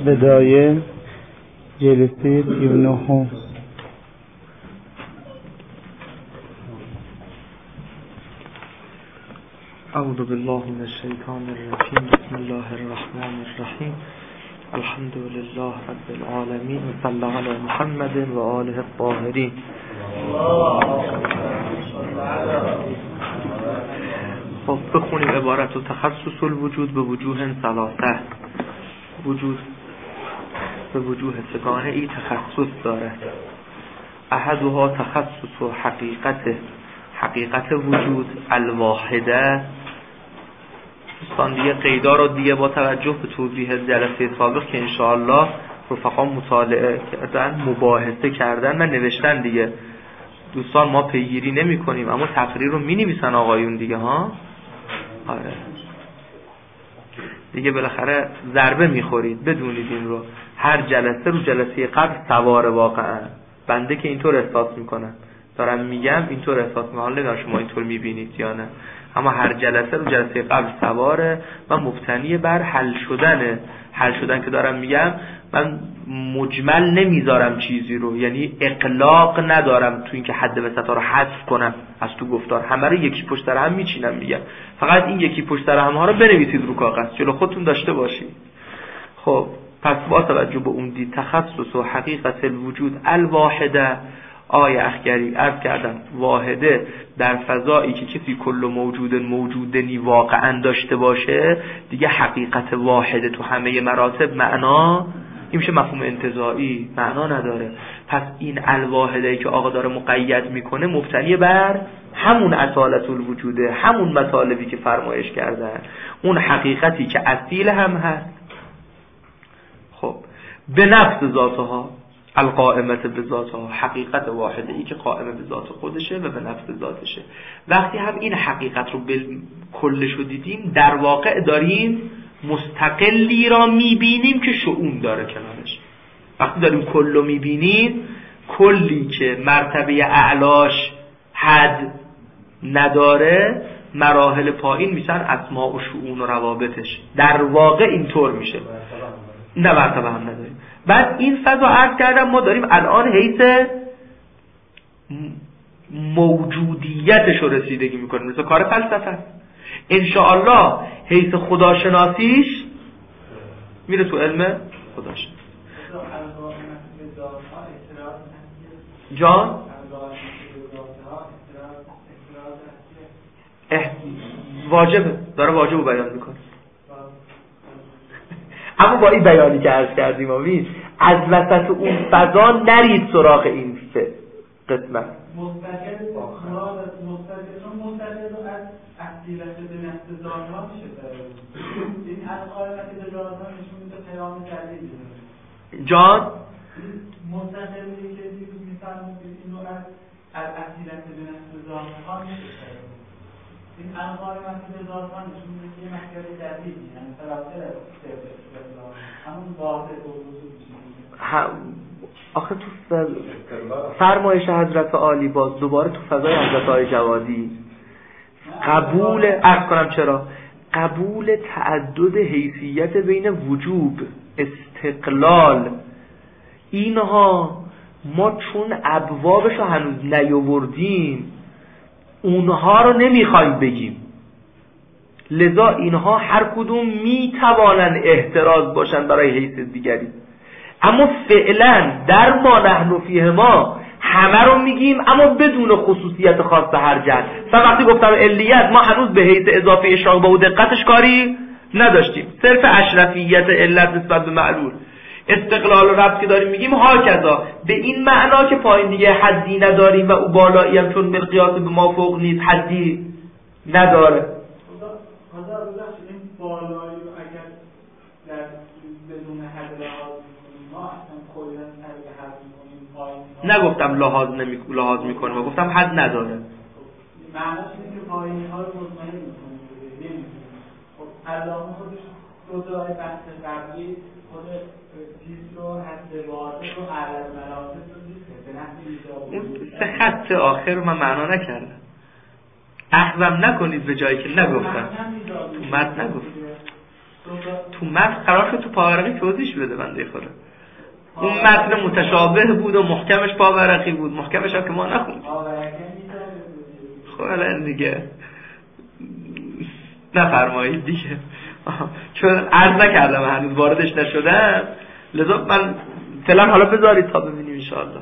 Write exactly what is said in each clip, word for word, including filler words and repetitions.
بدایه جلسه سی و نه. اعوذ بالله من الشیطان الرجیم. بسم الله الرحمن الرحیم. الحمد لله رب العالمین و صلی علی محمد و آله الطاهرین. خب بخونیم عبارت و تخصص الوجود به وجوه ثلاثه. وجود به وجوه سگانه ای تخصص دارد. احدها تخصص و حقیقت حقیقت وجود الواحده. دوستان دیگه قیدا رو دیگه با توجه به توضیح جلسه سابق که انشاءالله رفقا مطالعه کردن، مباحثه کردن و نوشتن دیگه، دوستان ما پیگیری نمی کنیم اما تقریر رو می نویسن آقایون دیگه ها. آره دیگه بالاخره ضربه می خورید، بدونید این رو. هر جلسه رو جلسه قبل سواره واقعا. بنده که اینطور احساس میکنم، دارم میگم اینطور احساس میکنم، حالا نگاه شما اینطور میبینید یا نه، اما هر جلسه رو جلسه قبل سواره و مبتنی بر حل شدنه. حل شدن که دارم میگم، من مجمل نمیذارم چیزی رو، یعنی اقلاق ندارم تو اینکه حد وسطا رو حذف کنم از تو گفتار، همه رو یکی پشت سر هم میچینم میگم، فقط این یکی پشت سر هم ها رو بنویسید رو کاغذ، جلو خودتون داشته باشید. خب پس با توجه به اون دید تخصص و حقیقت الوجود الواحده، آیه اخگری عرض کردم واحده در فضایی که کسی کل موجود موجودنی واقعا داشته باشه دیگه حقیقت واحده تو همه مراتب معنا، این میشه مفهوم انتزاعی، معنا نداره. پس این الواحده که آقا داره مقید میکنه مبتنی بر همون اصالت الوجوده، همون مطالبی که فرمایش کردن، اون حقیقتی که اصیل هم هست. خب به نفس ذاتها القائمت به ذاتها، حقیقت واحده ای که قائمه به ذات خودشه و به نفس ذاتشه. وقتی هم این حقیقت رو به کلش رو دیدیم، در واقع داریم مستقلی را میبینیم که شؤون داره کنارش. وقتی داریم کل رو میبینیم، کلی که مرتبه اعلاش حد نداره، مراحل پایین میشن اسماء و شؤون و روابطش. در واقع اینطور میشه، نه مرتبه هم نداریم. بعد این فضا عرض کردم ما داریم الان حیث موجودیتش رو رسیدگی میکنیم، مثل کار فلسفه است. انشاءالله حیث خداشناسیش میره تو علم خداشناسی. جان واجبه، داره واجب رو بیان میکنه. اما با این بیانی که عرض کردیم آمین، از وسط اون فضا نرید سراغ این قسمت. مستقل مستقل مستقل از اصیلت به نفس ذاتها میشه. این از قائمت به ذاتها نشون میده پیام جدیدی. جان مستقلی که دیروز میفرمود اینو از از اصیلت به نفس ذاتها میشه. این القائمت به ذاتها نشون میده یه مسئله جدیدی، یعنی تراکتر همون ذات هم آخه تو فرمایش حضرت عالی باز دوباره تو فضای حضرت آقای جوادی قبول عرض کنم چرا قبول تعدد حیثیت بین وجوب استقلال اینها ما چون ابوابش رو هنوز نیاوردیم اونها رو نمیخوایم بگیم، لذا اینها هر کدوم میتوانن احتراز باشن برای حیث دیگری، اما فعلا در ما نحن فیه ما همه رو میگیم اما بدون خصوصیت خاص هر جهت. وقتی گفتم علیت ما هنوز به حیث اضافه اشراق به او دقتش کاری نداشتیم، صرف اشرفیت علت نسبت به معلول، استقلال و ربط که داریم میگیم هاکذا به این معنا که پایین دیگه حدی نداریم و او بالایی هم چون بالقیاس به ما فوق نیست حدی نداره. خدا ببخشید این بالایی رو اگر در بدون حد لحاظ میکنیم ما اصلا کلا طریق حد میکنیم پایین ها، نگفتم لحاظ نمی لحاظ میکنیم، گفتم حد نداره. معناش اینه که پایین ها رو مطمئن میکنیم نمیکنیم. خب علامه خودش دو تا بحث قبلی خود چیز رو حد واضح رو عدد مراتب رو دیگه به نحوی اون سه خط آخر من معنا نکردم، اخذم نکنید به جایی که نگفتم، تو متن نگفتم. تو متن قرار شد تو پاورقی توضیح بده بنده خدا. اون متن متشابه بود و محکمش پاورقی بود، محکمش هم که ما نخوندیم. خب الان دیگه نفرمایید دیگه، چون عرض نکردم هنوز واردش نشدم، لذا من فعلا حالا بذارید تا ببینیم انشاءالله.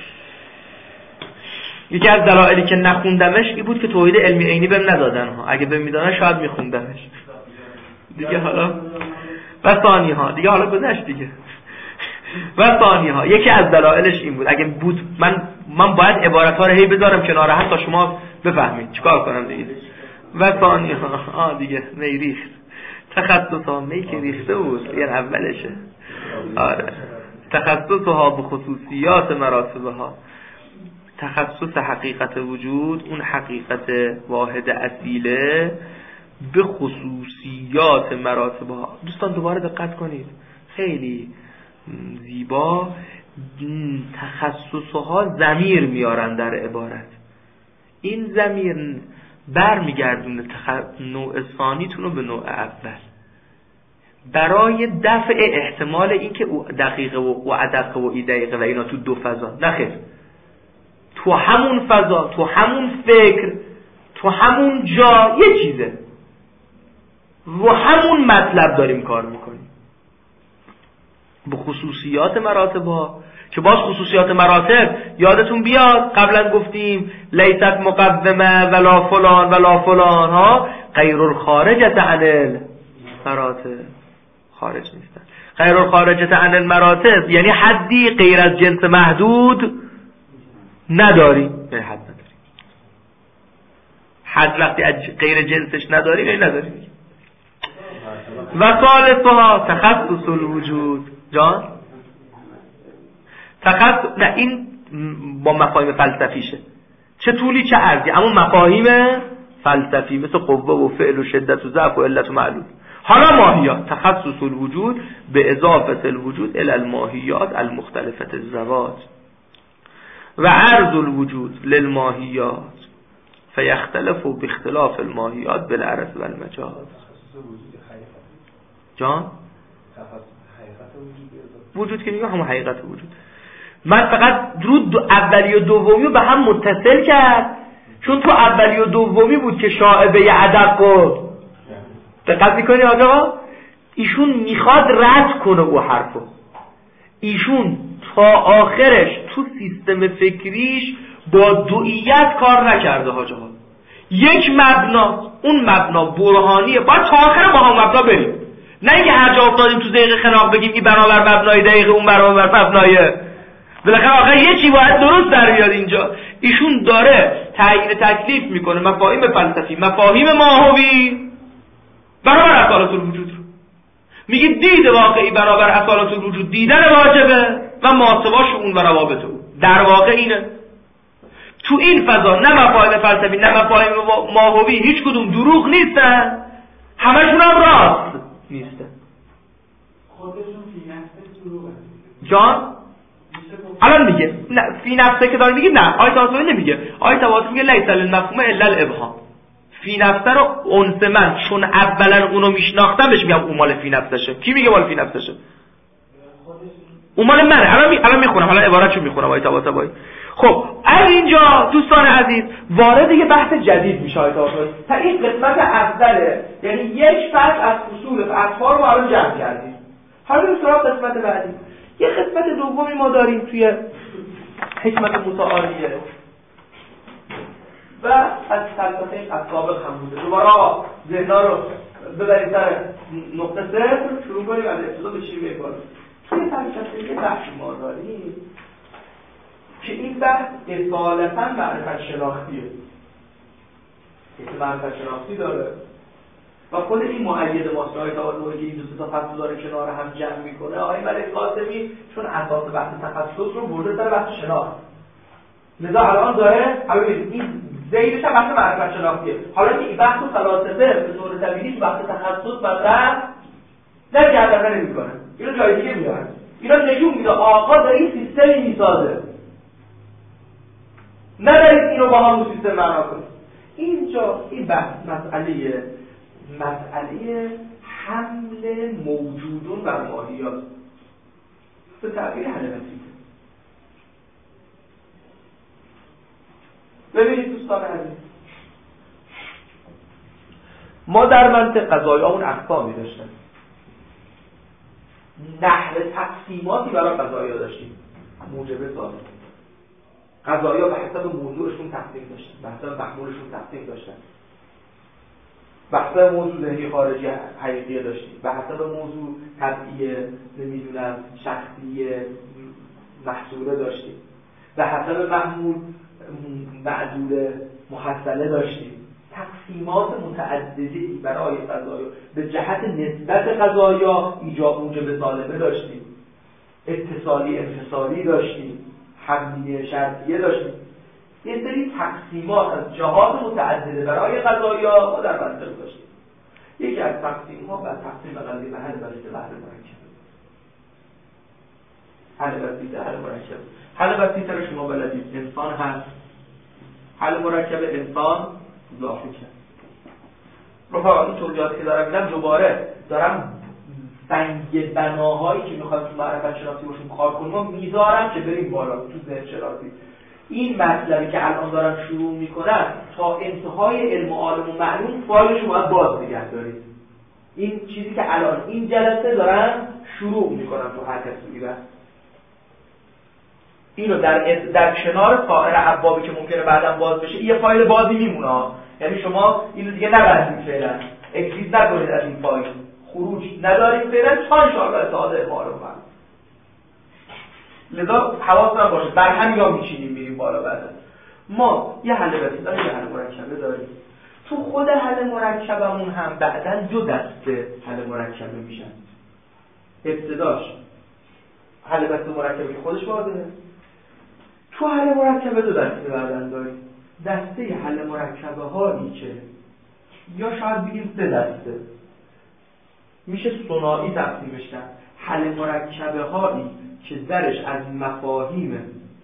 یکی از دلایلی که نخوندمش این بود که توحید علمی عینی بهم ندادن ها، اگه بهم میدادن شاید میخوندمش دیگه. حالا و ثانی ها دیگه حالا گذشت دیگه. و ثانی ها یکی از دلایلش این بود، اگه بود من من باید عبارت ها رو هی بذارم کنار هم تا شما بفهمید چیکار کنم دیگه. و ثانی ها آ دیگه میریخ تخصص ها می که ریخته بود یعنی اولشه. آره تخصص ها به خصوصیات مراتب ها، تخصص حقیقت وجود، اون حقیقت واحد اصیله به خصوصیات مراتب ها. دوستان دوباره دقت کنید، خیلی زیبا تخصص ها ضمیر میارن در عبارت. این ضمیر برمیگردونه تخ... نوع ثانیتون رو به نوع اول برای دفع احتمال این که او دقیقه و ادق و ای دقیقه و اینا تو دو فضا. نخیر، تو همون فضا، تو همون فکر، تو همون جا یه چیزه و همون مطلب داریم کار میکنیم. به خصوصیات مراتب ها که باز خصوصیات مراتب یادتون بیاد قبلا گفتیم لیست مقومه ولا فلان ولا فلان ها غیر الخارجة عن المراتب، خارج نیستن. غیر الخارجة عن المراتب یعنی حدی غیر از جنس محدود نداری، یعنی حد نداری. حد وقتی از غیر جنسش نداری یعنی نداری. و ثالثها تخصص الوجود. جان تخصص نه، این با مفاهیم فلسفیشه، چه طولی چه عرضی، اما مفاهیم فلسفی مثل قوه و فعل و شدت و ضعف و علت و معلول. حالا ماهیات، تخصص الوجود به اضافه الوجود الی الماهیات المختلفه الذوات و عرض الوجود للماهیات فیختلف باختلاف الماهیات بالعرض و المجاز. جان وجود که میگه همون حقیقت وجود. من فقط رو اولی و دومی به هم متصل کرد، چون تو اولی و دومی بود که شائبه ادق بود. دقت میکنی آقا؟ ایشون میخواد رد کنه او حرفو. ایشون تا آخرش تو سیستم فکریش با دوئیت کار نکرده حاج آقا. یک مبنا، اون مبنا برهانیه، باید تا آخر با هم مبنا بریم. نه اینکه هر جا افتادیم تو دقیقه خناق بگیم این برابر مبنای دقیقه اون برابر مبنای. بالاخره آخر یه چی باید درست در بیاد اینجا. ایشون داره تعیین تکلیف میکنه مفاهیم فلسفی، مفاهیم ماهوی برابر اصالت الوجود رو. میگه دید واقعی برابر اصالت الوجود دیدن واجبه و ماسواش اون و روابط اون. در واقع اینه تو این فضا نه مفاهیم فلسفی نه مفاهیم ماهوی هیچ کدوم دروغ نیستن، همشون هم راست نیستن. خودشون فی نفسه دروغه. جان الان میگه نه فی نفسه که داره میگه نه، آیت طباطبایی نمیگه. آیت طباطبایی میگه لیس للمفهوم الا الابهام. فی نفسه رو انس من چون اولا اونو میشناختم بهش میگم اون مال فی نفسشه. کی میگه مال فی نفسشه؟ اون مال منه. الان می... الان میخونم، الان عبارتشو میخونم آیت طباطبایی. خب از اینجا دوستان عزیز وارد یه بحث جدید میشه آیت طباطبایی. تا این قسمت اوله، یعنی یک فصل از اصول اطهار رو الان جمع کردیم. حالا بریم سراغ قسمت بعدی. یه قسمت دومی ما داریم توی حکمت متعالیه و از فلسفه اسابق هم بوده. دوباره ذهنا رو ببریم سر نقطه صفر، شروع کنیم از ابتدا به شیوه کار. توی فلسفه یه بحث ما داریم که این بحث اصالتاً معرفت شناختیه، که معرفت شناختی داره و خود این مؤید ماست. آقای طباطبایی که این دو تا فصل داره کنار هم جمع میکنه. آقای ملک قاسمی چون اساس بحث تخصص رو برده سر بحث شناخت، لذا الان داره الان این زیدش هم بحث معرفت شناختیه. حالا که این بحث فلاسفه به طور طبیعی بحث تخصص مطرح نکردن نمیکنه، اینو جای دیگه میارن. اینا نشون میده آقا داره این سیستمی میسازه، ندارید اینو با همون سیستم معنا کنید. اینجا این بحث مسئله مسئله حمل موجودون بر ماهیات به تعبیر حل بسیطه. ببینید دوستان عزیز، ما در منطق قضایامون اقسامی داشتیم، نحو تقسیماتی برای قضایا داشتیم، موجب ظاهر. قضایا به حسب موضوعشون تقسیم داشتن، به حسب محمولشون تقسیم داشتن، به حسب موضوع ذهنی خارجی حقیقی داشتیم، به حسب موضوع طبعی نمیدونم شخصی محصوله داشتیم، به حسب محمول معدول محصله داشتیم. تقسیمات متعددی برای قضایا به جهت نسبت قضایا ایجاب موجب سالمه داشتیم، اتصالی انفصالی داشتیم، حملیه شرطیه داشتیم. یه سری تقسیمات از جهات متعدده برای قضایا ما در منطق داشتیم. یکی از تقسیم‌ها بر تقسیم قضیه به حل بسیطه و حل مرکب. حل بسیطه، حل مرکب. حل بسیطه رو شما بلدید، انسان هست. حل مرکب انسان ضافی کرد. رفقا این توضیحاتی که دارم میدم دوباره دارم سنگ بناهایی که میخوایم تو معرفت شناسی باشون کار کنیم میذارم که بریم بالا تو ذهن شناسی. این مطلبی که الان دارم شروع میکنم تا انتهای علم و عالم و معلوم فایلش رو باید باز نگه دارید. این چیزی که الان این جلسه دارم شروع میکنم تو هر کسی بس اینو در در کنار سایر ابوابی که ممکنه بعداً باز بشه یه فایل بازی میمونه. یعنی شما اینو دیگه نبندید فعلا، اگزیت نکنید از این فایل، خروج ندارید فعلا تا ان شاء الله تعالی ما رو من. لذا حواستون باشه بر هم یا میچینیم میریم بالا. بعدا ما یه حل بسیطه یه حل مرکبه داریم. تو خود حل مرکبمون هم بعداً دو دسته حل مرکبه میشن. ابتداش حل بسیطه مرکبه که خودش واضحه. تو حل مرکبه دو دسته بعداً داریم. دسته حل مرکبه هایی که یا شاید بگیم سه دسته میشه ثنایی تقسیمش کرد. حل مرکبه هایی که درش از مفاهیم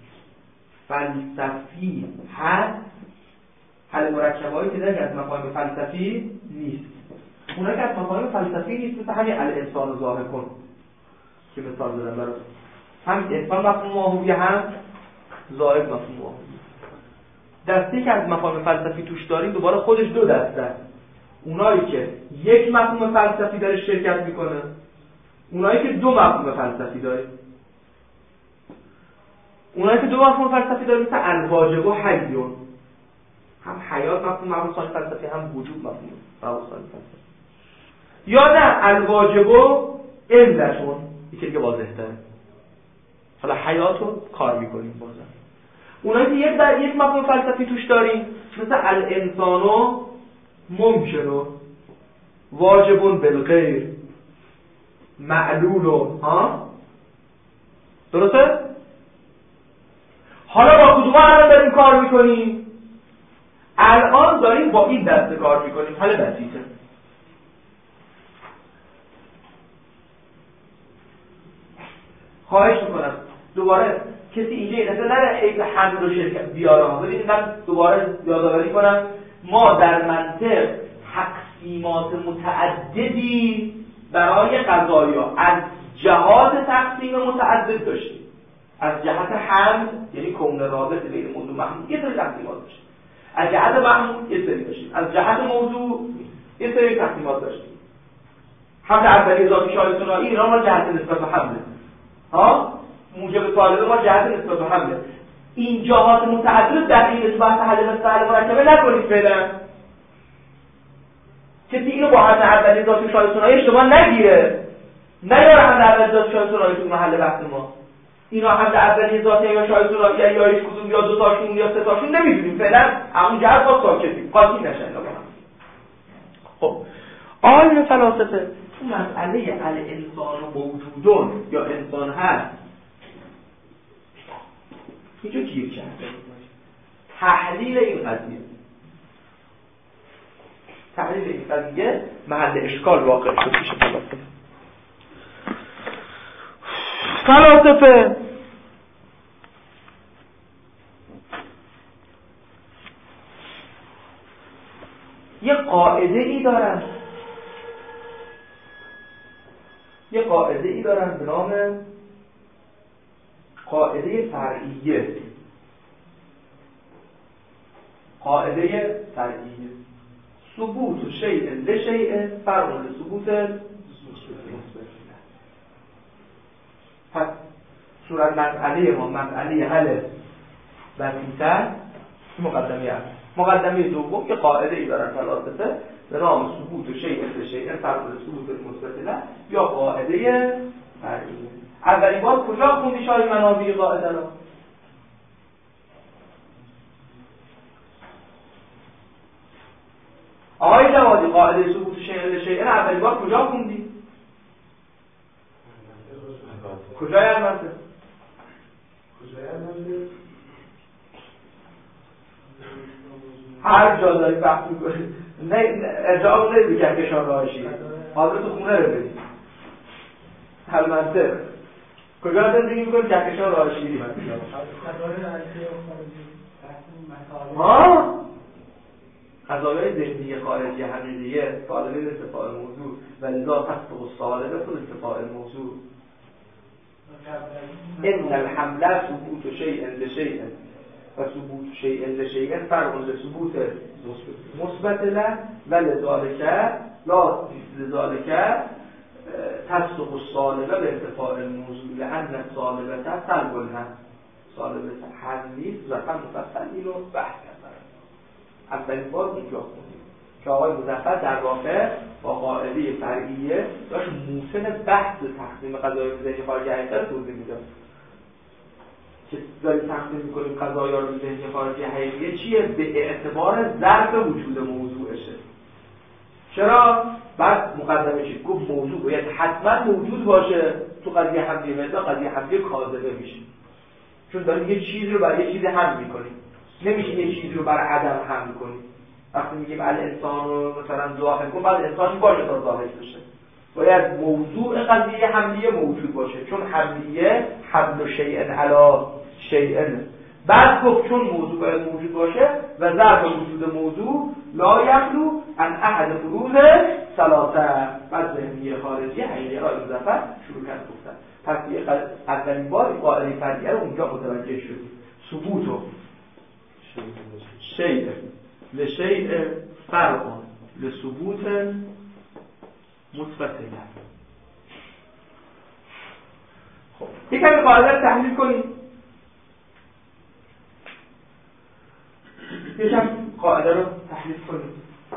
فلسفی هست، حل مرکبه هایی که درش از مفاهیم فلسفی نیست. اونایی که از مفاهیم فلسفی نیست مثل همین الانسان رو ظاهر کن که مثال دادم برای هم انسان مفهوم ماهویه هم ظاهر مفهوم ماهویه. دستی که از مفاهیم فلسفی توش داریم دوباره خودش دو دسته است. اونایی که یک مفهوم فلسفی درش شرکت میکنه، اونایی که دو مفهوم فلسفی داره. اونایی که دو مفهوم فلسفی داره مثل الواجب و حیون، هم حیات مفهوم مفهوم فلسفی هم وجود مفهوم مفهوم فلسفی. یا نه الواجب و علتون یکی دیگه واضح تره. حالا حیاتو کار میکنیم بازم. اونایی که یک در یک مفهوم فلسفی توش داریم مثل الانسانو ممکنو واجبون بالغیر معلولو، ها درسته؟ حالا با کدوم الان داریم کار میکنیم؟ الان داریم با این دسته کار میکنیم. حالا بسیطه. خواهش میکنم دوباره کسی اینجا این اصلا نره حیث حمل و شرکت بیارم. ببینید من دوباره یادآوری کنم ما در منطق تقسیمات متعددی برای قضایا از جهات تقسیم متعدد داشتیم. از جهت حمل یعنی کون رابطه بین موضوع محمول یه سری تقسیمات داشتیم، از جهت محمول یه سری داشتیم، از جهت موضوع یه سری تقسیمات داشتیم. حمل اولی اضافی شاید ثنایی اینا ما جهت نسبت به حمله، ها موجب طالبه ما جهت نسبت به حمله. این جهات متعدد دقیق تو بحث حل مسائل مرکبه نکنید فعلا. کسی اینو با حمل اولی اضافی شاید ثنایی اشتباه نگیره. نیاره حمل اولی اضافی شاید ثنایی تو محل بحث ما. اینا حمل اولی اضافی یا شاید ثنایی یا هیچ کدوم یا دو تاشون یا سه تاشون نمیدونیم فعلا. همون جهت با ساکتیم. قاطی نشن اینا با هم. خب آن فلاسفه تو مسئله الانسان موجودون یا انسان هست اینجا گیر کرده. تحلیل این قضیه تحلیل این قضیه محل اشکال واقع شد پیش فلاسفه. فلاسفه یه قاعده ای دارن یه قاعده ای دارن به نام قاعده فرعیه. قاعده فرعیه ثبوت شیء لشیء فرع لثبوت مثبت. پس صورت مسئله ما مسئله حل وسیع‌تر مقدمه است. مقدمه دوم که قاعده ای دارن فلاسفه به نام ثبوت شیء لشیء فرع لثبوت مثبت له یا قاعده فرعیه. اولین بار کجا خوندی شاید منابع قاعده رو؟ آقای جوادی قاعده ثبوت شیء لشیء اولین بار کجا خوندی؟ کجای المنطق؟ کجای المنطق؟ هر جا داری بحث می‌کنی. نه ارجاع نمیدی که کشان راهشی. حاضر تو خونه رو بدی. المنطق. کجا زندگی می‌کنی که کشان راهشی؟ ها؟ قضايای ذهنی خارجی حقیقیه طالبه استفاء الموضوع و لذا تصدق الصالبه تو استفاء الموضوع. ان الحمله ثبوت شیء لشیء و ثبوت شیء لشیء فرع لثبوت مثبت له و لذالک لا لذالک تصدق الصالبه به استفاء الموضوع لان الصالبه سلب الهم. صالبه هم نیست و هم مفصل اینو بحث کردن. اولین بار اونجا خوندیم که آقای مظفر در واقع با قاعده فرعیه داشت موسن بحث تقسیم قضایا به ذهنی خارجی حقیقت توضیح میداد که داریم تقسیم میکنیم قضایا رو به ذهنی خارجی حقیقیه چیه؟ به اعتبار ظرف وجود موضوعشه. چرا؟ بعد مقدمه چی؟ گفت موضوع باید حتما موجود باشه تو قضیه حملیه، مثلا قضیه حملیه کاذبه میشه چون داریم یه چیزی رو برای یه چیزی حمل میکنیم. نمیشه یه چیزی رو برای عدم حمل کنیم. وقتی میگیم الانسان رو مثلا ظاهر کن بعد انسان باشه تا ظاهر بشه. باید موضوع قضیه حملیه موجود باشه چون حملیه حمل شیء علی شیء. بعد گفت چون موضوع باید موجود باشه و ظرف وجود موضوع لا یخلو عن احد فروض ثلاثه. بعد ذهنیه خارجی حقیقی را مظفر شروع کرد گفتن. پس یه اولین بار قاعده فرعیه رو اونجا متوجه شدیم. ثبوت شیء لشیء فرع لثبوت مثبت له. خب یک کمی قاعده رو تحلیل کنیم. یکم قاعده رو تحلیل کنیم.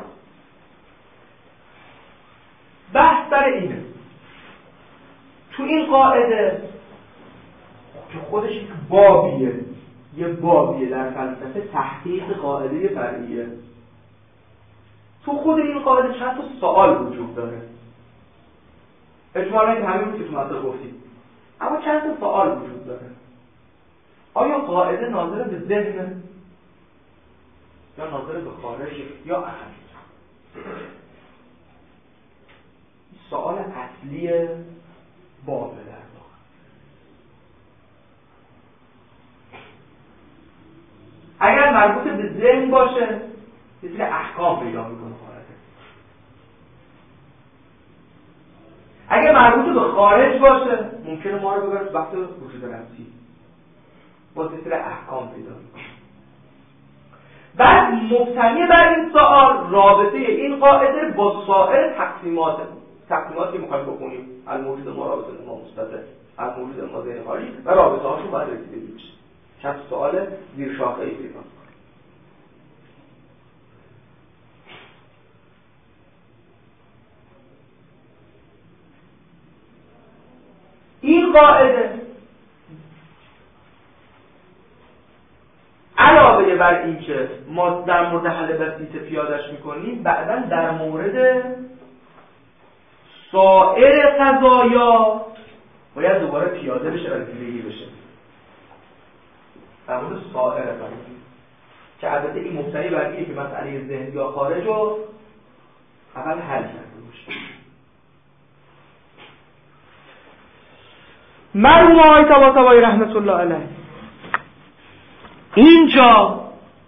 بحث سر اینه تو این قاعده که خودش یک بابیه یه بابیه در فلسفه تحقیق قاعده فرعیه. تو خود این قاعده چند تا سوال وجود داره. اجمالاً که همین که تو مطلب گفتیم اما چند تا سوال وجود داره. آیا قاعده ناظر به ذهن یا ناظر به خارج یا اخر؟ سوال اصلی بابه در اگر مربوط به ذهن باشه یه سری احکام پیدا میکنه قاعده. اگر مربوط به خارج باشه ممکنه ما رو ببره بحث وجود نفسی با یه سری احکام پیدا میکنه. بعد مبتنی بر این سوال رابطه این قاعده با سایر تقسیمات تقسیماتی که میخوایم بکنیم الموجود ما رابطه ما مثبت الموجود ما ذهن خارجی و رابطه هاشون باید رسیدگی بشه. چند سوال زیر شاخه‌ای پیدا کنیم. این قاعده علاوه بر این که ما در مورد حل بسیط پیادش میکنیم بعداً در مورد سایر قضایا باید دوباره پیاده بشه و رسیدگی بشه. در مورد سایر قضایا که البته این مبتنی بر اینه که مسئله ذهن یا خارج رو اول حل کرده باشه. مرحوم آقای طباطبایی رحمت الله علیه اینجا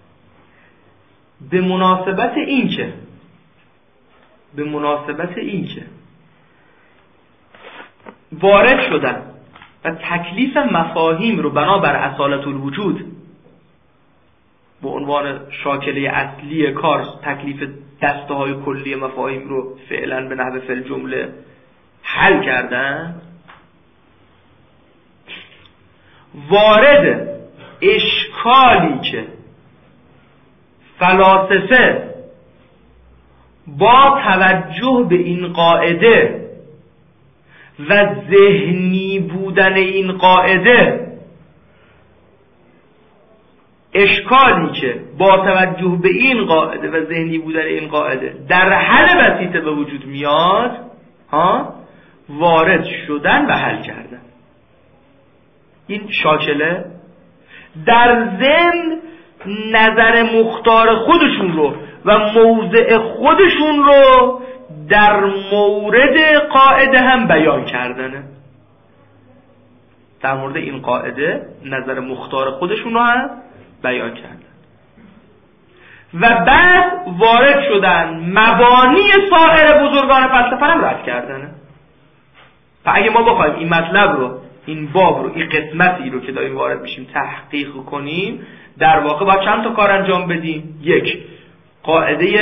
به مناسبت این که به مناسبت این که وارد شدن و تکلیف مفاهیم رو بنابر اصالت الوجود به عنوان شاکله اصلی کار تکلیف دسته های کلی مفاهیم رو فعلا به نحو فعل جمله حل کردن، وارد اشکالی که فلاسفه با توجه به این قاعده و ذهنی بودن این قاعده اشکالی که با توجه به این قاعده و ذهنی بودن این قاعده در حل بسیطه به وجود میاد ها وارد شدن و حل کردن. این شاکله در ضمن نظر مختار خودشون رو و موضع خودشون رو در مورد قاعده هم بیان کردنه. در مورد این قاعده نظر مختار خودشون رو هم بیان کردن و بعد وارد شدن مبانی سایر بزرگان فلسفه هم رد کردنه. و اگه ما بخوایم این مطلب رو، این باب رو، این قسمتی رو که داریم وارد میشیم تحقیق کنیم، در واقع باید چند تا کار انجام بدیم. یک، قاعده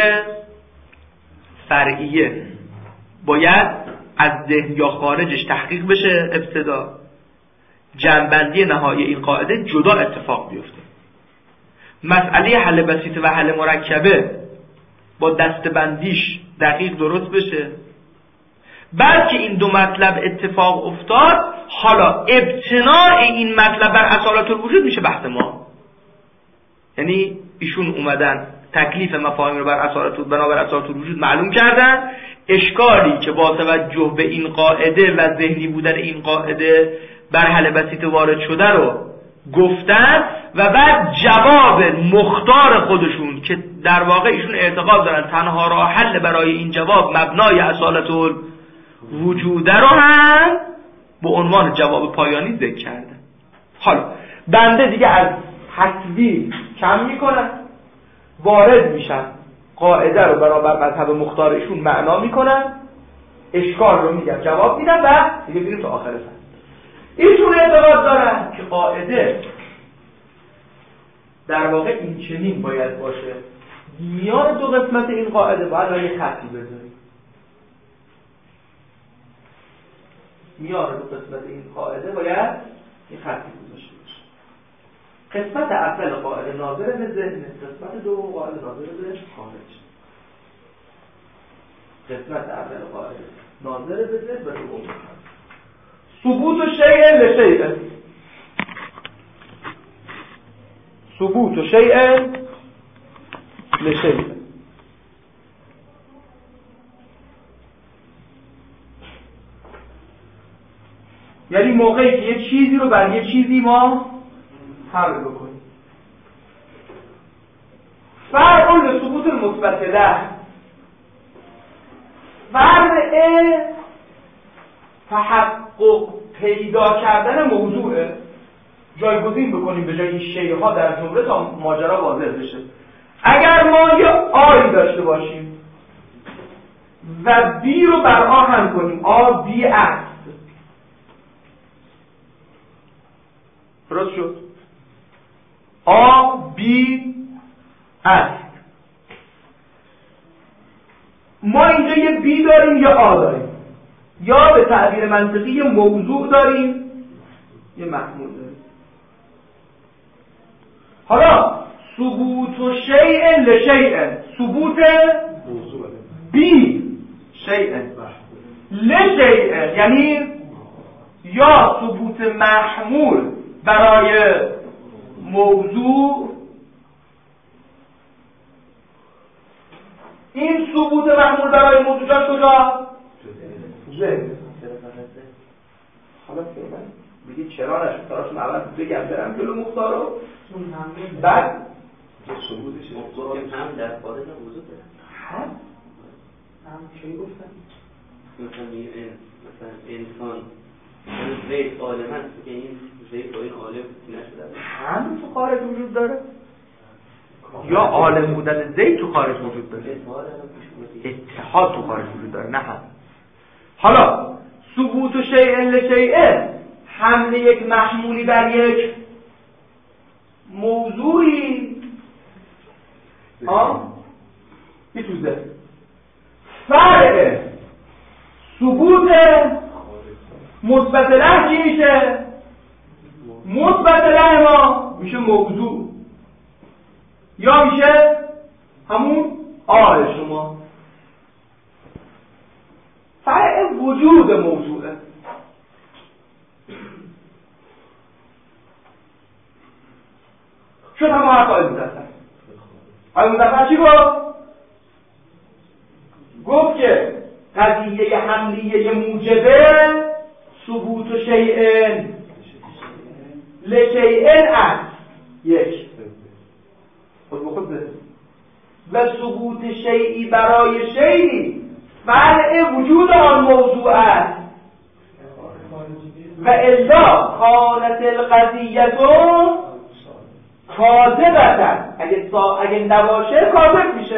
فرعیه باید از ذهن یا خارجش تحقیق بشه ابتدا، جنبندی نهایی این قاعده جدا اتفاق بیفته، مسئله حل بسیطه و حل مرکبه با دستبندیش دقیق درست بشه. بعد که این دو مطلب اتفاق افتاد، حالا ابتناء این مطلب بر اصالت الوجود میشه بحث ما. یعنی ایشون اومدن تکلیف مفاهیم رو بر اصالت بنابر اصالت الوجود معلوم کردن، اشکالی که با توجه به این قاعده و ذهنی بودن این قاعده بر حل بسیطه وارد شده رو گفتن و بعد جواب مختار خودشون که در واقع ایشون اعتقاد دارن تنها راه حل برای این جواب مبنای اصالت الوجود رو هم به عنوان جواب پایانی ذکر کردن. حالا بنده دیگه از حسبی کم میکنن، وارد میشن، قاعده رو برابر مذهب مختار ایشون معنا میکنن، اشکال رو میگن، جواب میدن و دیگه میریم تا آخر فصل. ایشون اعتقاد دارن که قاعده در واقع این چنین باید باشه، میان دو قسمت این قاعده باید یه خطی بذاریم، میان دو قسمت این قاعده باید یه خطی گذاشته باشه. قسمت اول قاعده ناظر به ذهن، قسمت دوم قاعده ناظر به خارج. قسمت اول قاعده ناظر به ذهن و دوم ثبوت شیء لشیء، ثبوت شیء لشیء. یعنی موقعی که یه چیزی رو بر یه چیزی ما حمل بکنیم. فرق به ثبوت المثبت له، فرق تحقق پیدا کردن موضوعه، جایگزین بکنیم به جای این شیء ها در جمله تا ماجرا واضح بشه. اگر ما یه آی داشته باشیم و بی رو بر آ هم کنیم، آ بی است، درست شد؟ آ بی است. ما اینجا یه بی داریم یا آ داریم، یا به تعبیر منطقی یه موضوع داریم یه محمول داریم. حالا ثبوت شیء لشیء، ثبوت بی شیء لشیء، یعنی یا ثبوت محمول برای موضوع، این ثبوت محمول برای موضوع جا کجا؟ ذهن. حالا فعلا بگید چرا نشد، تاراشون اول بگم برم جلو مختار رو، بعد ثبوتش مختار هم در خارج موضوع داره. هم؟ هم چی گفتن؟ مثلا انسان زید عالم هست که این زید با این عالم نشده، هم تو خارج وجود داره یا عالم بودن زید تو خارج وجود داره؟ اتحاد تو خارج وجود داره، نه هم. حالا ثبوت شیء لشیء حمل یک محمولی بر یک موضوعی آه میتوزه فرق ثبوت مثبت له چی میشه؟ مثبت له ما میشه موضوع یا میشه همون آه شما. فرق وجود موضوعه. شد همه حرف آقای مظفر. آقای مظفر چی گفت؟ گفت که قضیه حملیه موجبه ثبوت شیئن لشیئن است یک خود به خود بده و ثبوت شیئی برای شیئی فرع وجود آن موضوع است و الا کانت القضیتون کاذبتن اگه, اگه نباشه کاذب میشه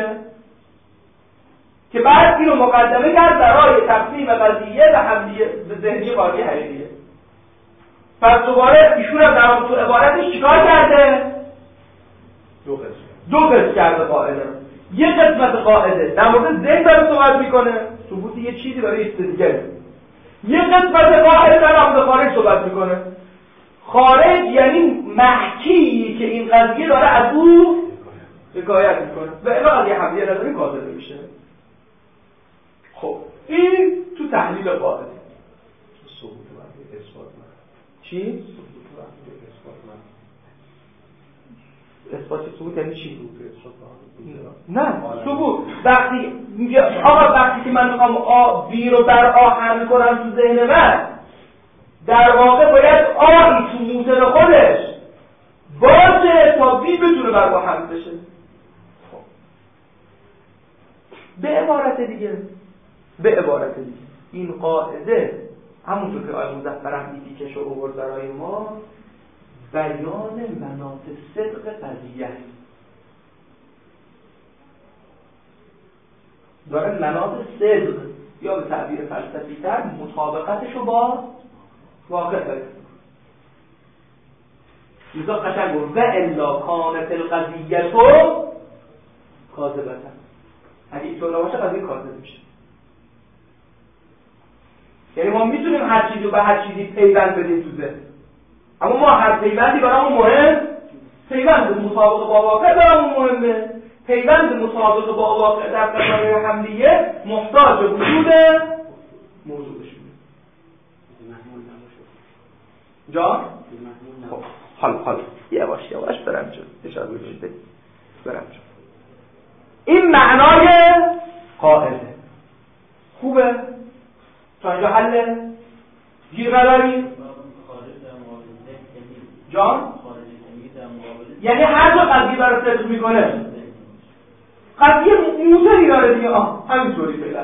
که بعد اینو مقدمه کرد برای تقسیم قضیه و حملیه به ذهنی قاضی حقیقیه. پس دوباره ایشون هم در تو عبارتش چیکار کرده؟ دو قسم دو قسم کرده قاعده. یه قسمت قاعده در مورد ذهن داره صحبت میکنه، ثبوت یه چیزی برای یه چیز دیگه. یه قسمت قاعده در مورد خارج صحبت میکنه. خارج یعنی محکی که این قضیه داره از او حکایت میکنه و الا قضیه حملیه نداره کاذب میشه. خب این تو تحلیل قاعده. ثبوت وقتی اثبات من چی؟ ثبوت وقتی اثبات من اثبات ثبوت یعنی چی؟ نه ثبوت وقتی میگه آقا وقتی که من میخوام آ بی رو بر آ حمل کنم تو ذهن من در واقع باید آی تو موتر خودش باشه تا بی بتونه بر آ حمل بشه. خب به عبارت دیگه به عبارت دیگه این قاعده همونطور که آقای مظفر احمدی که شو آورد برای ما بیان مناط صدق قضیه است. داره مناط صدق یا به تعبیر فلسفی تر مطابقتش رو با واقع داره. لذا قشنگ گفت و الا کانت القضیه تو کاذبتن اگه اینطور نباشه قضیه کاذب میشه. یعنی ما میتونیم هر چیزی رو به هر چیزی پیوند بدیم تو ذهن، اما ما هر پیوندی برامون مهم پیوند مطابق با واقع برامون مهمه. پیوند مطابق با واقع در قضیه حملیه محتاج وجود موضوعش جا خب حالا حالا یواش یواش برم جلو اشاره بده برم جلو. این معنای قاعده خوبه تا اینجا حل گیر نداری؟ جان؟ یعنی هر جا قضیه برای صدق میکنه قضیه موتری داره دیگه. آه همینطوری فعلا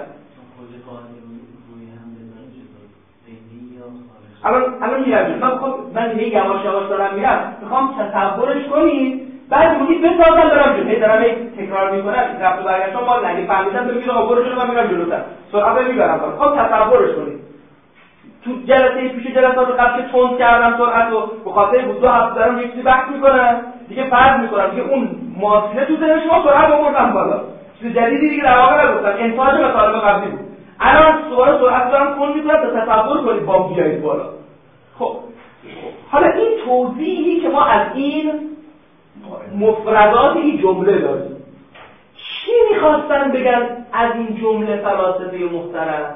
الان الان میرم من خب من دیگه یواش یواش دارم میرم میخوام تصورش کنید بعد میگید بسازم برم جلو. هی دارم تکرار میکنم رفت و برگشتم ما نگه فهمیدم بگید آقا برو جلو من میرم جلوتر سرعت میبرم برم. خب تصورش کنید تو جلسه پیش جلسات قبل که تند کردم سرعت رو به خاطر بود دو هفته دارم یه چیزی بحث میکنم دیگه فرض میکنم دیگه اون ماصله تو ذهن شما سرعت آوردم بالا. چیز جدیدی دیگه در واقع نگفتم انتاج مطالب قبلی بود. الان سوال سرعت دارم تند میکنم تا تصور کنید با بیایید بالا. خب حالا این توضیحی که ما از این مفردات این جمله داریم چی میخواستن بگن از این جمله فلاسفه محترم؟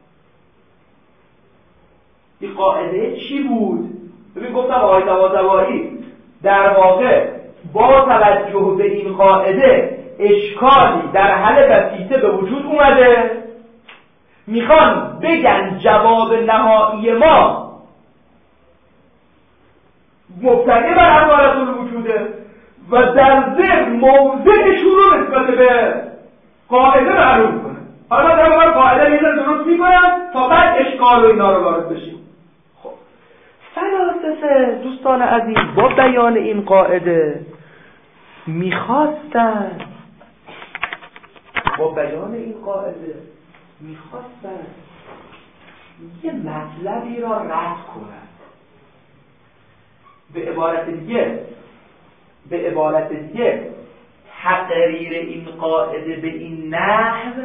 این قاعده چی بود؟ ببین گفتم آقای طباطبایی در واقع با توجه به این قاعده اشکالی در حل بسیطه به وجود اومده میخوان بگن جواب نهایی ما مبتنی بر امارت الوجوده و در ذهن موضعشون رو نسبت به قاعده معلوم کنه. حالا در واقع قاعده میزن درست میکنم تا بعد اشکال و اینا رو وارد بشیم. خب فلاسفه دوستان عزیز با بیان این قاعده میخواستن با بیان این قاعده میخواستن یه مطلبی را رد کند. به عبارت دیگه به عبارت دیگه تقریر این قاعده به این نحو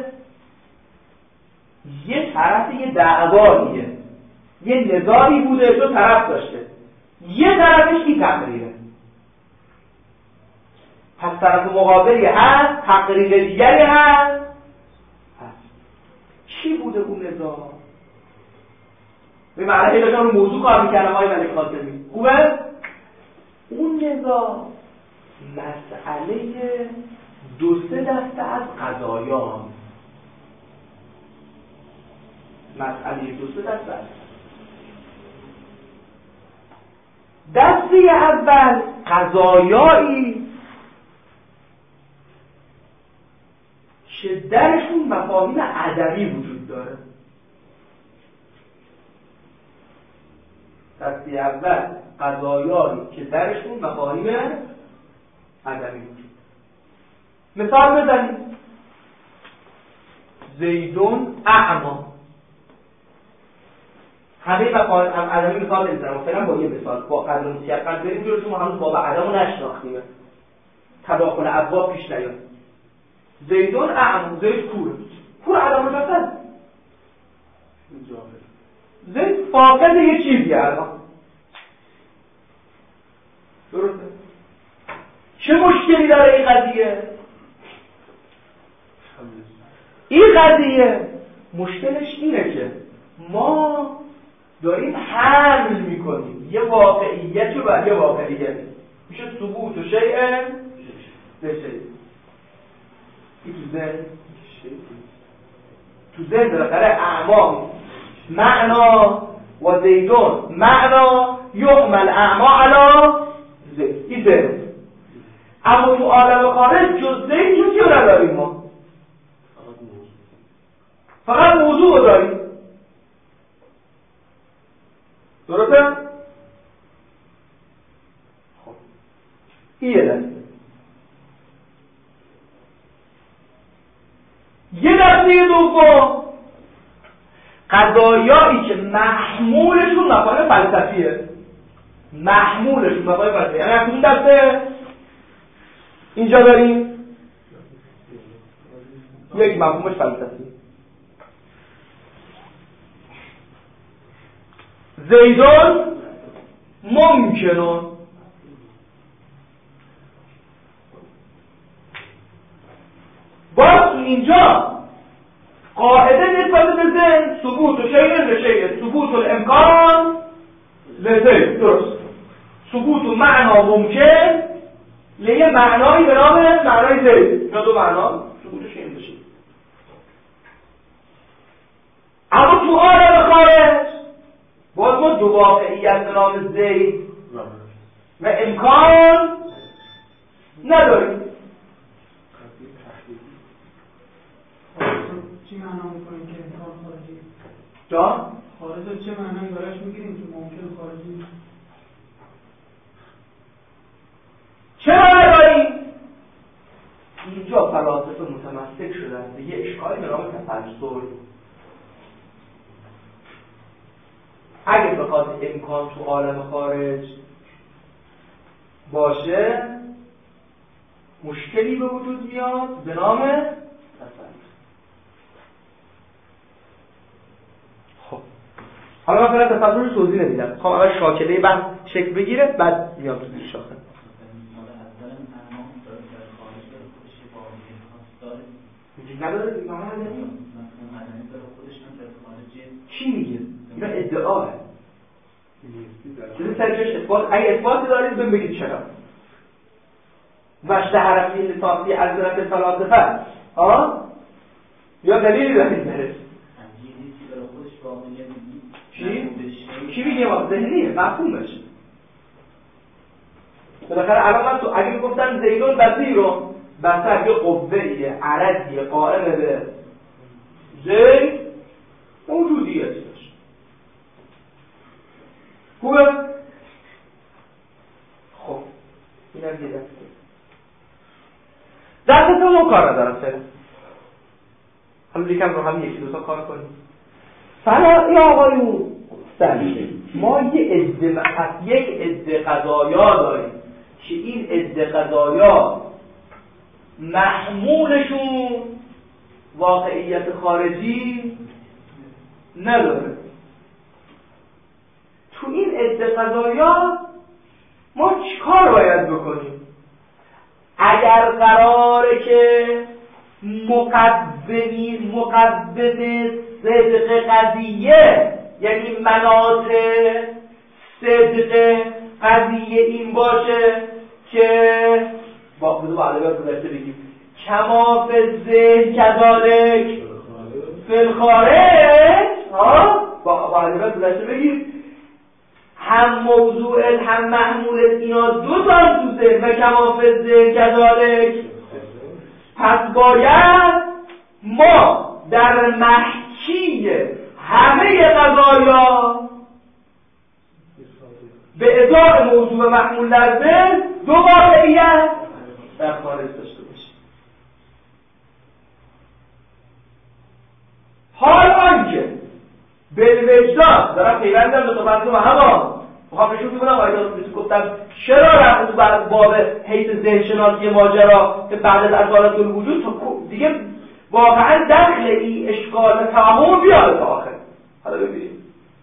یه طرف یه دعواییه، یه نزاعی بوده، دو طرف داشته، یه طرفش این تقریره، پس طرف مقابلی هست، تقریر دیگری هست. چی بوده اون نزاع؟ به معنی داشتم رو موضوع کار میکردم های ملک خاتمی. خوبه؟ اون نزاع مسئله دو سه دسته از قضایان، مسئله دو سه دسته از دسته اول قضایایی که درشون مفاهیم ادبی وجود داره. دسته اول قضایایی که درشون مفاهیم ادبی وجود داره. مثال بزنید. زیدون اعما. همه مفاهیم ادبی مثال نمیزنم، مثلا با یه مثال با قدر مسیقل بریم جلو، شما هنوز باب ادب رو نشناختیم، تداخل ابواب پیش نیاد. زیدون اعما، زید کوره، کور ادب رو بسن، زید فاقد یه چیزی الان. درسته؟ چه مشکلی داره این قضیه؟ این قضیه مشکلش اینه که ما داریم حمل میکنیم یه واقعیت رو بر یه واقعیت، میشه ثبوت و شیء بشه. این تو ذهن تو ذهن بالاخره اعما معنا و زیدون معنا یعمل اعما علا زید، این ذهن. اما تو عالم خارج جز زید چیزی رو نداریم، ما فقط موضوع رو داریم. درسته؟ خب این یه دسته. یه دسته دوم قضایایی که محمولشون مفاهیم فلسفیه، محمولشون مفاهیم فلسفیه. یعنی اون دسته اینجا داریم یک مفهومش فلسفی، زیدون ممکنون. باز اینجا قاعده نسبت به ذهن ثبوت و شیء لشیء، ثبوت الامکان لزید. درست، ثبوت و معنا ممکن لیه معنایی به نام معنای زید، یا دو معنا ثبوت و شیء لشیء. اما تو عالم خارج باز ما دو واقعیت به نام زید و امکان نداریم. چی معنا میکنیم که امکان خارجی؟ جان؟ خارج چه معنایی براش میگیریم که ممکن خارجی؟ چرا نداریم؟ اینجا فلاسفه متمسک شدن به یه اشکالی به نام تسلسل. اگه بخواد امکان تو عالم خارج باشه مشکلی به وجود میاد به نام تسلسل. خب حالا من فقط تسلسل رو توضیح نمیدم، خب اول شاکله بحث شکل بگیره بعد میام تو زیر شاخه. نداره دیگه معنی نداره. چی میگه؟ اینا ادعاه چیزی سرچش اثبات. اگه اثباتی دارید بهم بگید چرا. وشت حرفی لساسی از ذرت فلاسفه ها؟ یا دلیلی دارید برش؟ چی؟ چی میگه ما؟ ذهنیه، مفهومش. بالاخره الان من تو اگه گفتم زیدون بسیر رو بسر یه قوه‌ای عرضی قائم به زید موجودی هستش. خوبه؟ خب این هم یه دسته. دسته تو کار ندارم سره. حالا دیگه رو هم یکی دو تا کار کنیم. فلا ای آقایون سنده ما یه عده پس یک عده قضایا داریم که این عده قضایا محمولشون واقعیت خارجی نداره. تو این عده قضایا ما چیکار باید بکنیم؟ اگر قراره که مقدمی مقدم صدق قضیه یعنی مناط صدق قضیه این باشه که با خود با علیه بودشته بگیم کما فزه کذالک فلخارج با علیه بودشته بگیم هم موضوع هم محمول اینا دو تا تو ذهن و کما فزه کذالک، پس باید ما در محکی همه قضایا به ازای موضوع محمول در ذهن دو واقعیت در خارج داشته باشیم. حال آنکه بالوجدان دارم پیوندم به صحبت و همان میخوام نشون بکنم آیدان بهتون گفتم چرا رفت تو بعد باب حیث ذهن شناسی ماجرا که بعد از اصالت الوجود تو دیگه واقعا دخل این اشکال و تمام بیاره تا آخر. حالا ببینید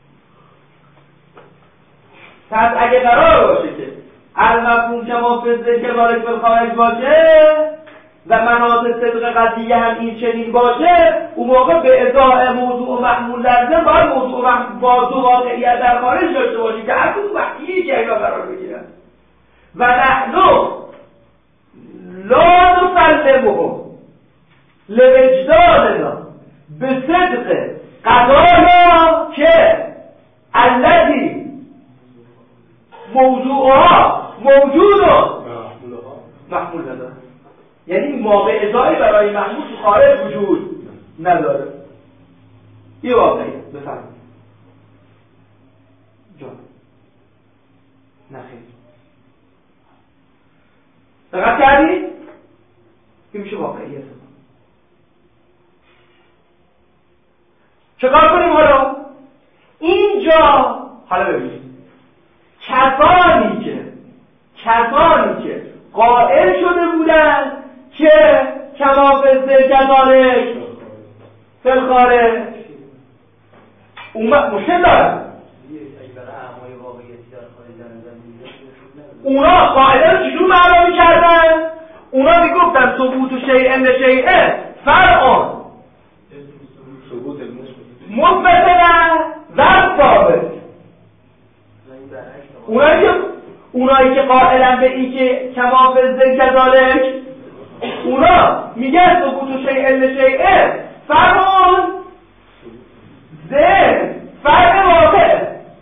پس اگه قرار باشه که المفهوم کما فزه که بارک بالخارج باشه و مناط صدق قضیه هم این چنین باشه، اون موقع به ازای موضوع محمول در ذهن باید موضوع محمول با دو واقعیت در خارج داشته باشیم که هر کدوم وحیی که اینا قرار بگیرن و نحنو لا نسلمه لوجداننا به صدق قضایا که الذی موضوعها موجود محمول نداره، یعنی موقع ازایی برای محمول تو خارج وجود نداره. یه واقعیه بفرمایید جان نخیر دقت کردید؟ که میشه واقعیت. چکار کنیم حالا؟ اینجا حالا ببینید کسانی که کسانی که قائل شده بودن که کما فزه کذالک فلخارج اومد مشکل دارن اونا قاعده رو چجور معنا می‌کردن؟ اونا میگفتن ثبوت شیء لشیء فرع ثبوت مثبت و ثابت. اونایی که اونایی که قائلن به این که کما فزه کذالک اونا میگن ثبوت شیء لشیء فرع ذهن فرع واقع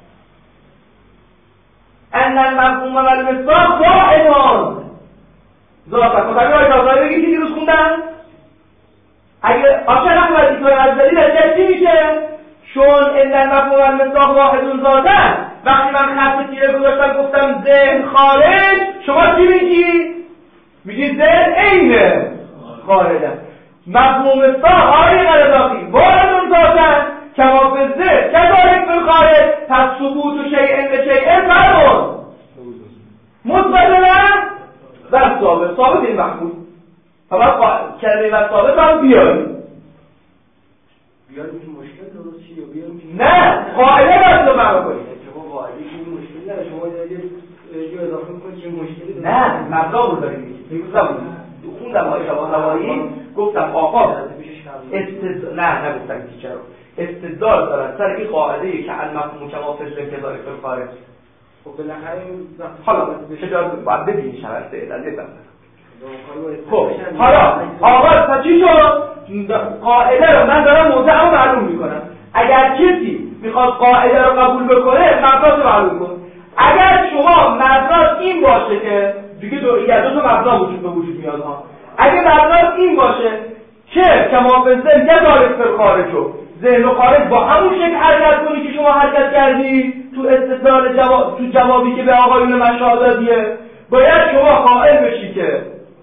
ان المفهوم و المصداق واحدان ذاتا. خب اگه آیت آزاری بگید که دیروز خوندن اگه آشان هم باید ایتای ازدلی در چی میشه؟ چون ان المفهوم و المصداق واحدون ذاتا وقتی من خط تیره گذاشتم گفتم ذهن خارج، شما چی میگی؟ میگی ذهن عینه خارجه. مفهوم مصداق آری قرضاقی واحدون ذاتا کما فزه کذالک بالخارج، پس ثبوت شیء لشیء فرع مثبت و ثابت. ثابت این محمول فقط کلمه و ثابت هم بیاریم بیاریم که مشکل درست چیه یا بیاریم که نه قاعده باید رو معنا کنیم. شما قاعده که این مشکل نداره، شما یه اضافه میکنید که مشکلی نه مبدا رو داریم میگیم خوندم های شما سوایی گفتم آقا استدلال نه نگفتم که چرا استدلال دارن سر این قاعده که المفهوم کما فزه کذالک فلخارج. خب بالاخره حالا شجاعت باید ببینی شرط علت بزن. خب حالا آغاز تا چی شد؟ قاعده رو من دارم موضعم معلوم میکنم. اگر کسی میخواد قاعده رو قبول بکنه مبداش رو معلوم کن. اگر شما مبداش این باشه که دیگه دو یا دو تا مبدا وجود به وجود میاد ها. اگه مبداش این باشه که کما فزه کذالک فلخارج رو ذهن و خارج با همون شکل حرکت کنی که شما حرکت کردی تو استدلال جواب تو جوابی که به آقایون من شاه دادیه، باید شما قائل بشی که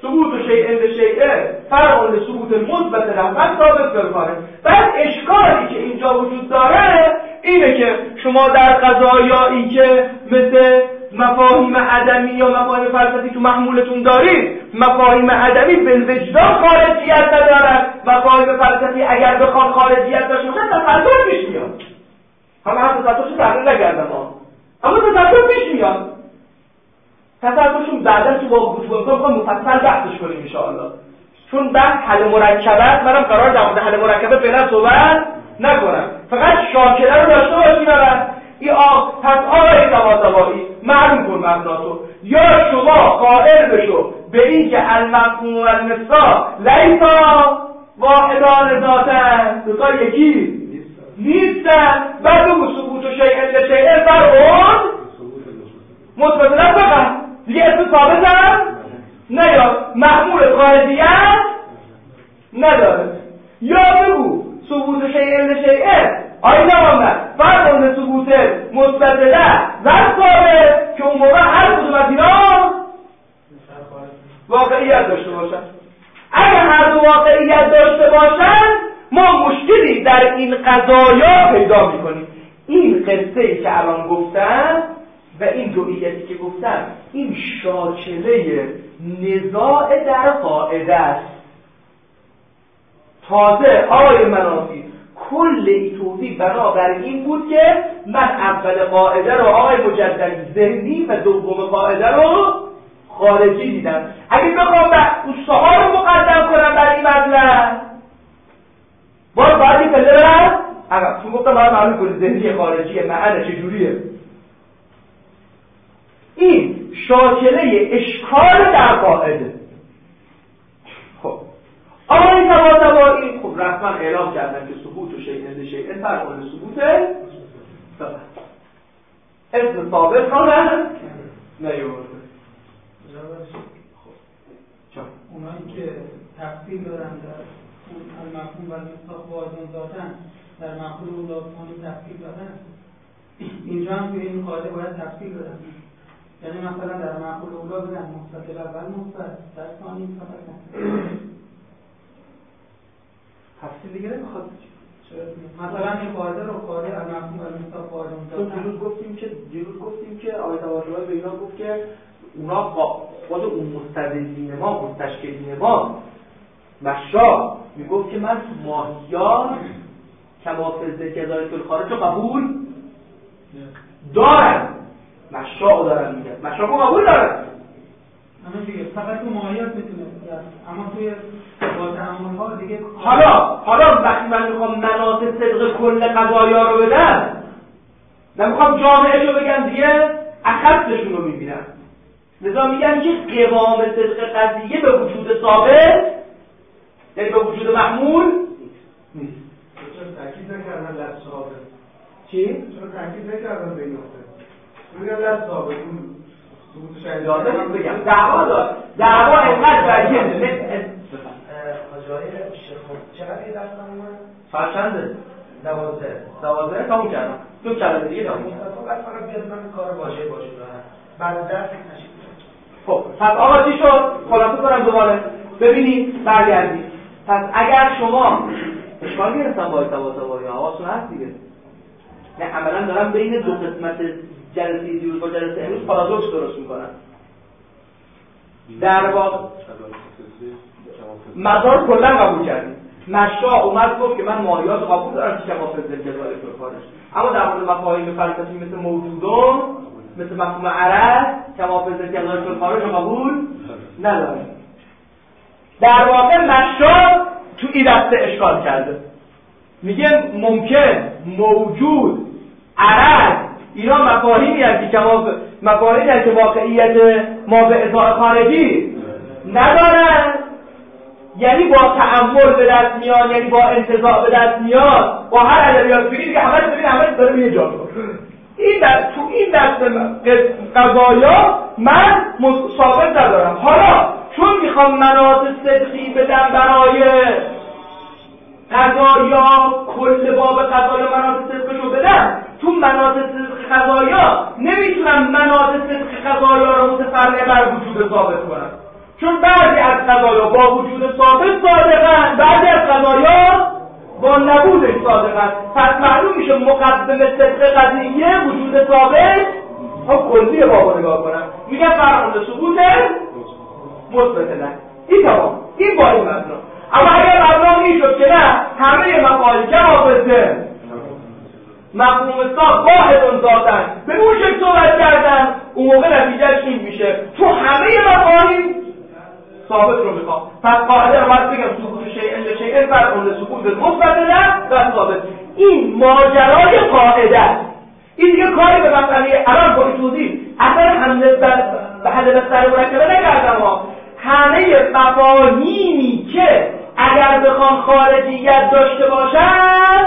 ثبوت شیء عند شیء فرع لثبوت المثبت له و ثابت بالخارج. بعد اشکالی که اینجا وجود داره اینه که شما در قضایایی که مثل مفاهیم عدمی یا مفاهیم فلسفی تو محمولتون دارید، مفاهیم عدمی بالوجدان خارجیت ندارد، مفاهیم فلسفی اگر بخوان خارجیت داشته باشن تفضل پیش میاد. همه هم تفضلشو تغییر نکردم ها، اما تفضل پیش میاد. تفضلشون بعدا تو با بودگاه میخوام مفصل بحثش کنیم انشاءالله، چون بحث حل مرکبات منم قرار در مورد حل مرکبات فعلا صحبت نکنم، فقط شاکله رو داشته باشیم. بعد این آق پس آقای طباطبایی معلوم کن مبناتو، یا شما قائل بشو به این که المفهوم و المثال لیسا واحدان ذاتن، دوتا یکی نیستن. بعد بگو ثبوت و شیء عند شیء فرع مثبت له فقط دیگه اسم ثابت هم نیاد، محمول خارجیت نداره. یا بگو ثبوت شیء عند شیء آیا نمانده فرق ثبوت مثبت له و ثابت که اون موقع هر کدوم از اینا واقعیت داشته باشن. اگر هر دو واقعیت داشته باشن ما مشکلی در این قضایا پیدا میکنیم. این قصه‌ای که الان گفتم و این جزئیاتی که گفتم این شاکله نزاع در قاعده است. تازه آقای منافی کل این توضیح بنابر این بود که من اول قاعده رو آقای مجددی ذهنی و دوم قاعده رو خارجی دیدم. اگه بخوام اوستاها رو مقدم کنم برای این مطلب باید باید این پله برم اگر چون گفتم باید معلوم کنید ذهنی خارجیه معنی چجوریه. این شاکله اشکال در قاعده. خب آقای طباطبایی خب رسما اعلام کردن که ثبوت و شیء عند شیء فرع لثبوت ثابت، اسم ثابت رو نه نیورده. خب اونایی که تفصیل دارن در المفهوم و المصداق واجب ذاتن در مفهوم اون داستانی تفصیل دارن، اینجا هم توی این قاعده باید تفصیل دارن. یعنی مثلا در معقول اولا بگن مثبت اول مثبت در ثانی فقط تفصیل دیگه نمیخواد. مثلا این قاعده رو قاعده المفهوم و المصداق واجب ذاتن دیروز گفتیم که دیروز گفتیم که آقای طباطبایی به اینا گفت که اونا خود اون مستدلین ما مستشکلین ما مشا میگفت که من ماهیات کمافزده که ذالک الخارج رو قبول دارم. مشا رو دارم میگه مشا رو قبول دارم. همه دیگه فقط تو ماهیات میتونه اما توی با تعامل ها دیگه. حالا حالا وقتی من میخوام مناط صدق کل قضایا رو بدم نمیخوام جامعه رو بگم دیگه اخصشون رو میبینم، لذا میگم که قوام صدق قضیه به وجود ثابت یعنی به وجود محمول نیست. چرا تاکید نکردن لفظ ثابت؟ چی؟ چرا تاکید نکردن به این نکته؟ میگن لفظ ثابت اون ثبوت شاید داده بگم دعوا داد دعوا اینقدر برگه حاجای شیخ چقدر یه دست نمونه؟ فرشنده دوازده دوازده تموم کردم دو کلمه دیگه تموم فقط فقط بیاد من کار واژه باشه بعد درس نشید. خب پس آقا چی شد؟ خلاصه کنم دوباره ببینید برگردید. پس اگر شما اشکال گرفتم باید طباطبایی حواستون هست دیگه، نه عملا دارم بین دو قسمت جلسه دیروز با جلسه امروز پارادوکس درست میکنم. در واقع مدار کلا قبول کردیم. مشا اومد گفت که من ماهیات قبول دارم که کمافزده ذالک الخارج، اما در مورد مفاهیم فلسفی مثل موجودون مثل مفهوم عرض کمافزده ذالک الخارج رو قبول نداریم. در واقع مشا تو این دسته اشکال کرده، میگه ممکن موجود عرض اینا مفاهیمی هست که مفاهیمی هست که واقعیت ما به اطاع خارجی ندارن، یعنی با تأمل به دست میاد، یعنی با انتزاع به دست میاد، با هر ادبیات فکری دیگه همه ببین همه داره میگه جا این در تو این دست قضایا من ثابت ندارم. حالا چون میخوام مناط صدقی بدم برای قضایا کل باب قضایا مناط صدقشو بدم، تو مناط صدق قضایا نمیتونم مناط صدق قضایا رو متفرع بر وجود ثابت کنم. چون بعضی از قضایا با وجود ثابت صادقن، بعضی از قضایا با نبودش صادقن. پس معلوم میشه مقدم صدق قضیه وجود ثابت ها کلیه بابا نگاه کنم میگن فرمانده ثبوت مثبت نه. این تمام، این با این مبنا. اما اگر مبنا این شد که نه همه مقاله جوابته مفهوم صاحب واحدون دادن به اون شکل صحبت کردن، اون موقع نتیجهش این میشه تو همه مفاهیم ثابت رو میخوام. پس قاعده رو باید بگم ثبوت شیء الا شیء فرع ثبوت مثبت نه و ثابت. این ماجرای قاعده است. این دیگه کاری به مسئله الان با توضیح اصلا حمله به حل سر مرکبه نکردم ها. همه مفاهیمی که اگر بخوان خارجیت داشته باشن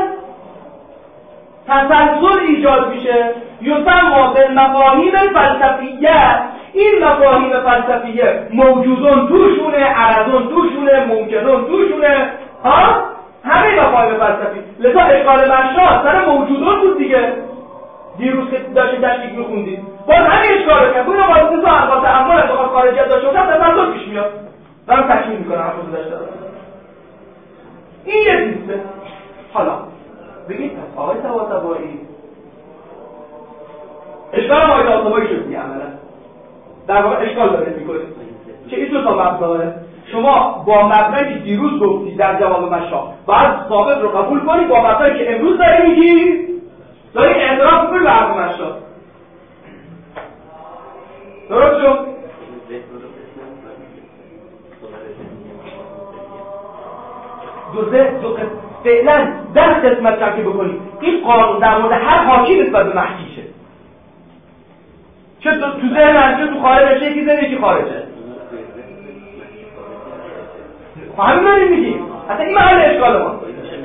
تسلسل ایجاد میشه یسمى بالمفاهیم فلسفیه. این مفاهیم فلسفیه موجودون توشونه، عرضون توشونه، ممکنون توشونه، ها همه مفاهیم فلسفی. لذا اشکال منشا سر موجودون بود دیگه. دیروز که داشتید تشریح میخوندید باز همین اشکال کرد. اون واسطه تو انقاط اعمال انتقاد خارجیت داشته باشن تسلسل پیش میاد. دارم تکمیل میکنم حرفو داشته این یه چیزه. حالا بگید پس آقای طباطبایی اشکال آقای طباطبایی شد دیگه عملا در واقع اشکال داره میکنید که این دو تا مبناه شما با مبنایی که دیروز گفتی در جواب مشا باید ثابت رو قبول کنی، با مبنایی که امروز داری میگی داری اعتراف کنی به حرف مشا. درست شد؟ دو دو فعلا در قسمت که بکنی این قانون در مورد هر حاکی نسبت به محکیشه، چه تو ذهن چه تو خارج چه کی ذهن کی خارجه. همین رو میگیم اصلا این محل اشکال ما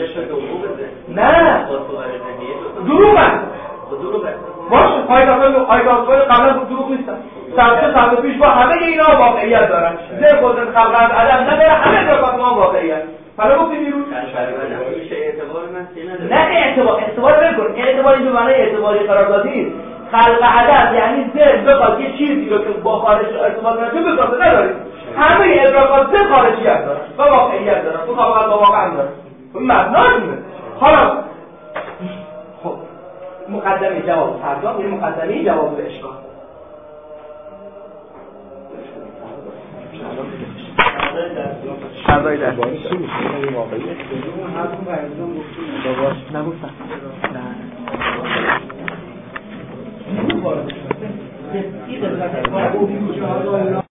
نه دروغه باشه. پایداخل پایداخل قبلا دروغ نیستن. سبت سبت پیش با همه اینا واقعیت دارن. زیر قدرت خلق از عدم نداره، همه درفت ما واقعیت. حالا گفتیم بیرون میشه اعتبار من نه اعتبار اعتبار بکن. اعتبار اینجا معنی اعتباری قراردادی خلق عدد یعنی ذهن بخواد یه چیزی رو که با خارج ارتباط نداره بسازه نداره. همه ادراکات ذهن خارجیت دارن و واقعیت دارن. تو مطابقت با واقع هم دارن. این مبناشونه. حالا خب مقدمه جواب فردا یه مقدمه جواب به اشکال. شرطای در نگفتم